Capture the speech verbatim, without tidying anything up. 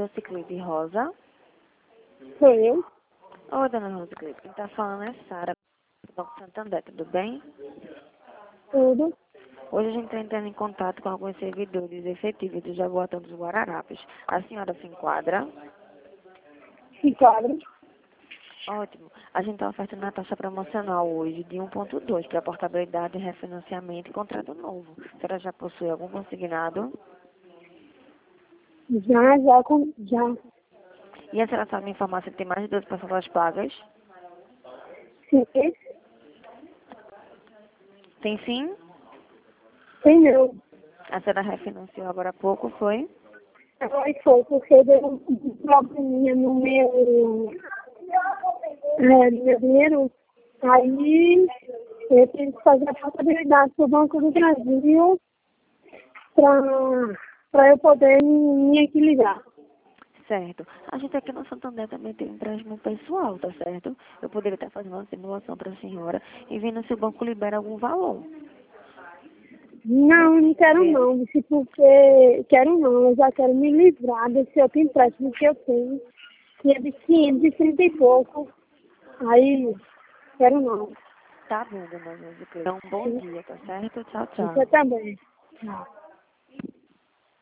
Rosiclide Rosa. Sou eu. Oi, dona Rosiclide. Quem está falando é Sara, do Banco Santander, tudo bem? Tudo. Hoje a gente está entrando em contato com alguns servidores efetivos do Jaboatão dos Guararapes. A senhora se enquadra? Se quadra. Ótimo. A gente está ofertando uma taxa promocional hoje de um ponto dois para portabilidade, refinanciamento e contrato novo. A senhora já possui algum consignado? Já, já, com, já. E a senhora sabe me informar se tem mais de doze parcelas pagas? Sim. Tem sim? Tem não. A senhora refinanciou agora há pouco, foi? Agora foi, porque deu um probleminha no meu, é, no meu dinheiro. Aí eu tive que fazer a portabilidade para o Banco do Brasil para eu poder me equilibrar. Certo. A gente aqui no Santander também tem um empréstimo pessoal, tá certo? Eu poderia estar fazendo uma simulação para a senhora e vendo se o banco libera algum valor. Não, não quero Ver. não, disse porque quero não, eu já quero me livrar desse outro empréstimo que eu tenho, que é de quinhentos e trinta e pouco. Aí, quero não. Tá bom, dona Rosiclide. Então, bom dia, tá certo? Tchau, tchau. Você também. Tchau.